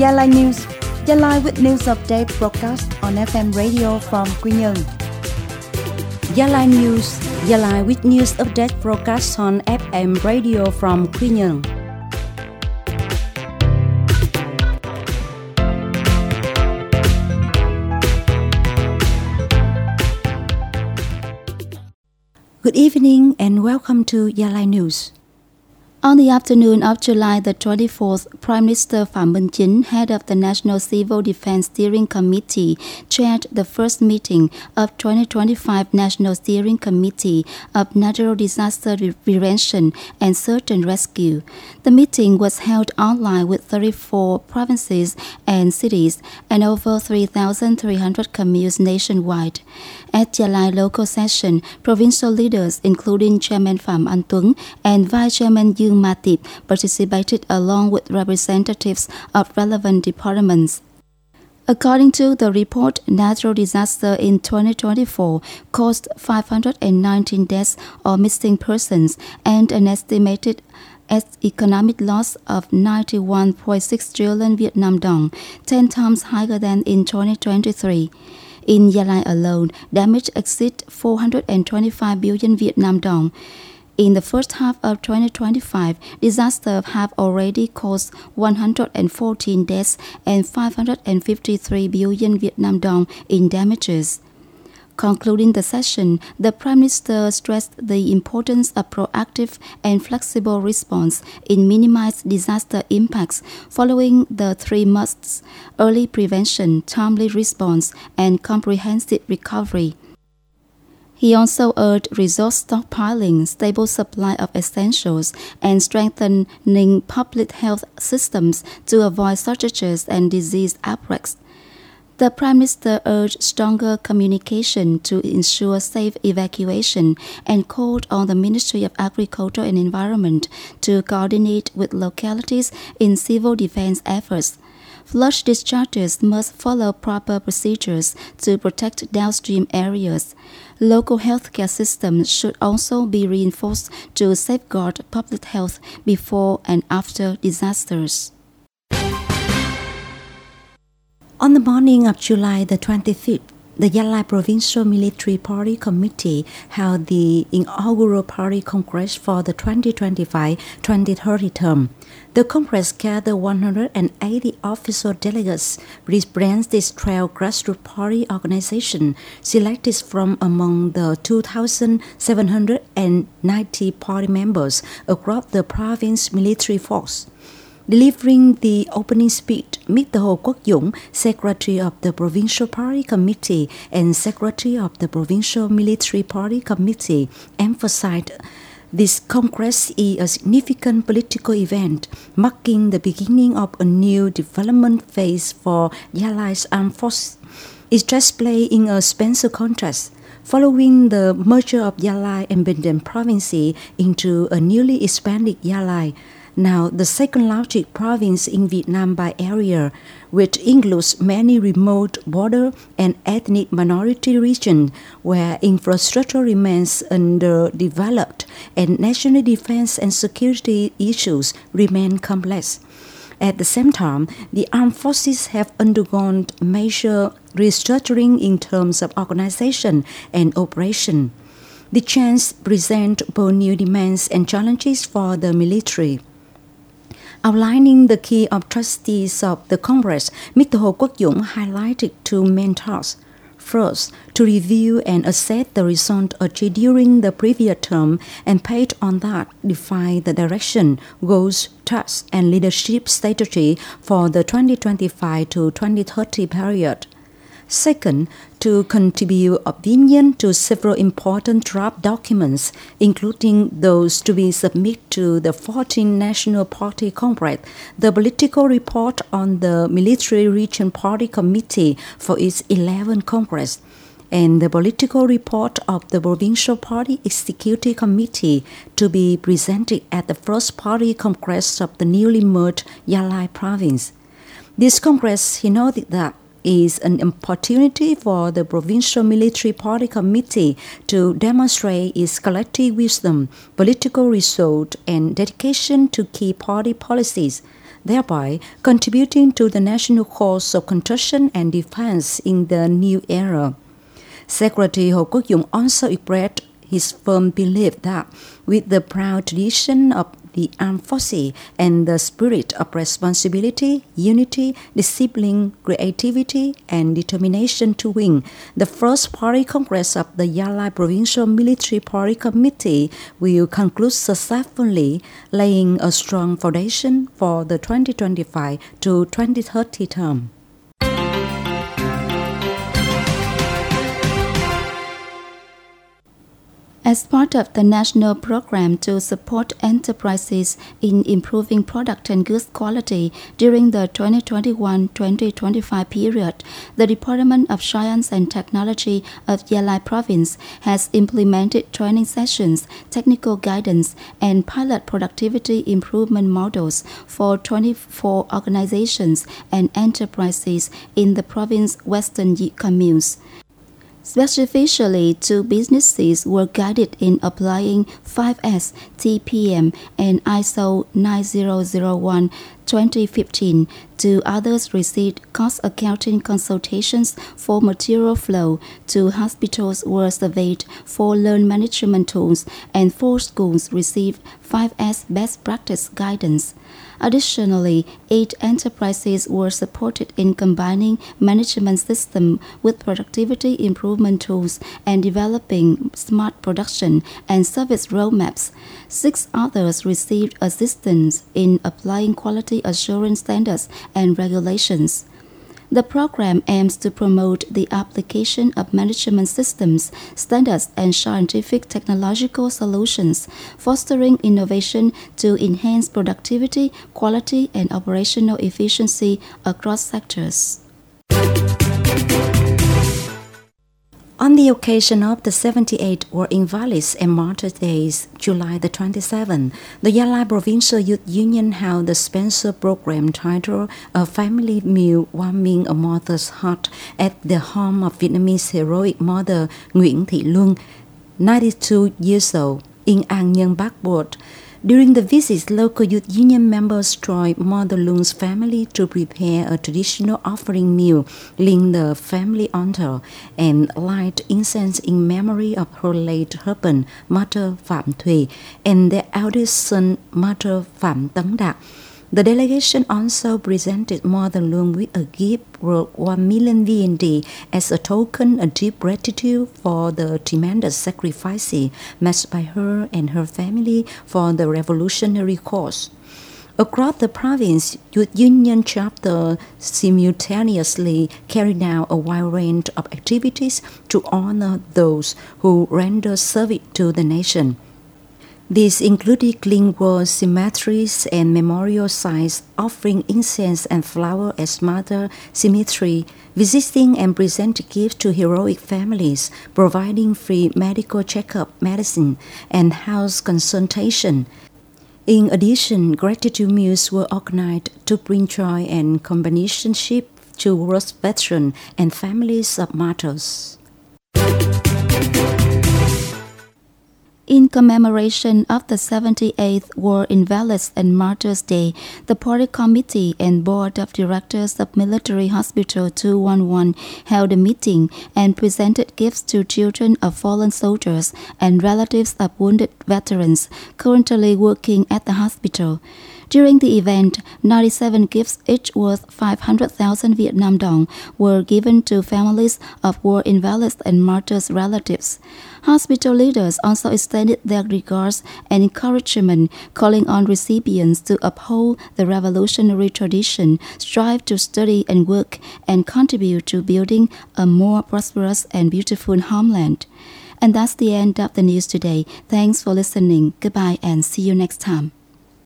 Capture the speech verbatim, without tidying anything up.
Yalai News, Yalai with news update broadcast on ép em radio from Quy Nhơn. Yalai News, Yalai with news update broadcast on ép em radio from Quy Nhơn. Good evening and welcome to Yalai News. On the afternoon of July the twenty-fourth, Prime Minister Phạm Minh Chính, head of the National Civil Defense Steering Committee, chaired the first meeting of twenty twenty-five National Steering Committee of Natural Disaster Prevention and Search and Rescue. The meeting was held online with thirty-four provinces and cities and over three thousand three hundred communes nationwide. At Yalai local session, provincial leaders including Chairman Phạm Anh Tuấn and Vice Chairman Dương Matip participated along with representatives of relevant departments. According to the report, natural disaster in twenty twenty-four caused five hundred nineteen deaths or missing persons and an estimated economic loss of ninety-one point six trillion Vietnam dong, ten times higher than in twenty twenty-three. In Yalai alone, damage exceeds four hundred twenty-five billion Vietnam dong. In the first half of twenty twenty-five, disasters have already caused one hundred fourteen deaths and five hundred fifty-three billion Vietnam dong in damages. Concluding the session, the Prime Minister stressed the importance of proactive and flexible response in minimizing disaster impacts following the three musts: early prevention, timely response, and comprehensive recovery. He also urged resource stockpiling, stable supply of essentials, and strengthening public health systems to avoid shortages and disease outbreaks. The Prime Minister urged stronger communication to ensure safe evacuation and called on the Ministry of Agriculture and Environment to coordinate with localities in civil defense efforts. Flush discharges must follow proper procedures to protect downstream areas. Local healthcare systems should also be reinforced to safeguard public health before and after disasters. On the morning of July the twenty-fifth, the Yalai Provincial Military Party Committee held the inaugural Party Congress for the twenty twenty-five to twenty thirty term. The Congress gathered one hundred eighty official delegates representing twelve grassroots party organizations selected from among the two thousand seven hundred ninety party members across the province military force. Delivering the opening speech, Mister Hồ Quốc Dũng, Secretary of the Provincial Party Committee and Secretary of the Provincial Military Party Committee, emphasized this Congress is a significant political event, marking the beginning of a new development phase for Yalai's armed forces. It takes place in a special contrast. Following the merger of Yalai and Bình Định provinces into a newly expanded Yalai, now the second largest province in Vietnam by area, which includes many remote border and ethnic minority regions where infrastructure remains underdeveloped and national defense and security issues remain complex. At the same time, the armed forces have undergone major restructuring in terms of organization and operation. The change presents both new demands and challenges for the military. Outlining the key objectives of the Congress, Mister Hồ Quốc Dũng highlighted two main tasks. First, to review and assess the results achieved during the previous term and based on that, define the direction, goals, tasks, and leadership strategy for the twenty twenty-five to twenty thirty period. Second, to contribute opinion to several important draft documents, including those to be submitted to the fourteenth National Party Congress, the political report on the Military Region Party Committee for its eleventh Congress, and the political report of the Provincial Party Executive Committee to be presented at the first Party Congress of the newly merged Yalai province. This Congress, he noted that, is an opportunity for the Provincial Military Party Committee to demonstrate its collective wisdom, political resolve, and dedication to key party policies. thereby contributing to the national cause of construction and defense in the new era. Secretary Hồ Quốc Dũng also expressed his firm belief that with the proud tradition of the armed forces and the spirit of responsibility, unity, discipline, creativity, and determination to win, the first Party Congress of the Yalai Provincial Military Party Committee will conclude successfully, laying a strong foundation for the twenty twenty-five to twenty thirty term. As part of the national program to support enterprises in improving product and goods quality during the twenty twenty-one to twenty twenty-five period, the Department of Science and Technology of Yalai Province has implemented training sessions, technical guidance, and pilot productivity improvement models for twenty-four organizations and enterprises in the province's western communes. Specifically, two businesses were guided in applying five S, T P M, and I S O nine thousand one twenty fifteen. Two others received cost accounting consultations for material flow. Two hospitals were surveyed for learn management tools, and four schools received five S best practice guidance. Additionally, eight enterprises were supported in combining management system with productivity improvement tools and developing smart production and service roadmaps. Six others received assistance in applying quality assurance standards and regulations. The program aims to promote the application of management systems, standards, and scientific technological solutions, fostering innovation to enhance productivity, quality, and operational efficiency across sectors. On the occasion of the seventy-eighth War Invalids and Martyrs Days, July the twenty-seventh, the Yalai Provincial Youth Union held the Spencer program titled A Family Meal Warming a Mother's Heart at the home of Vietnamese heroic mother Nguyễn Thị Luân, ninety-two years old, in An Nhơn Bắc Ward. During the visit, local youth union members joined Mother Luong's family to prepare a traditional offering meal, lit the family altar, and light incense in memory of her late husband, Mother Phạm Thùy, and their eldest son, Mother Phạm Tấn Đạt. The delegation also presented Mother Luong with a gift worth one million V N D as a token of deep gratitude for the tremendous sacrifices made by her and her family for the revolutionary cause. Across the province, Youth Union chapter simultaneously carried out a wide range of activities to honor those who render service to the nation. These included clean war cemeteries and memorial sites, offering incense and flowers at Mother Cemetery, visiting and presenting gifts to heroic families, providing free medical checkup, medicine, and house consultation. In addition, gratitude meals were organized to bring joy and companionship towards veterans and families of martyrs. In commemoration of the seventy-eighth War Invalids and Martyrs Day, the Party Committee and Board of Directors of Military Hospital two one one held a meeting and presented gifts to children of fallen soldiers and relatives of wounded veterans currently working at the hospital. During the event, ninety-seven gifts, each worth five hundred thousand Vietnam dong, were given to families of war invalids and martyrs' relatives. Hospital leaders also extended their regards and encouragement, calling on recipients to uphold the revolutionary tradition, strive to study and work, and contribute to building a more prosperous and beautiful homeland. And that's the end of the news today. Thanks for listening. Goodbye and see you next time.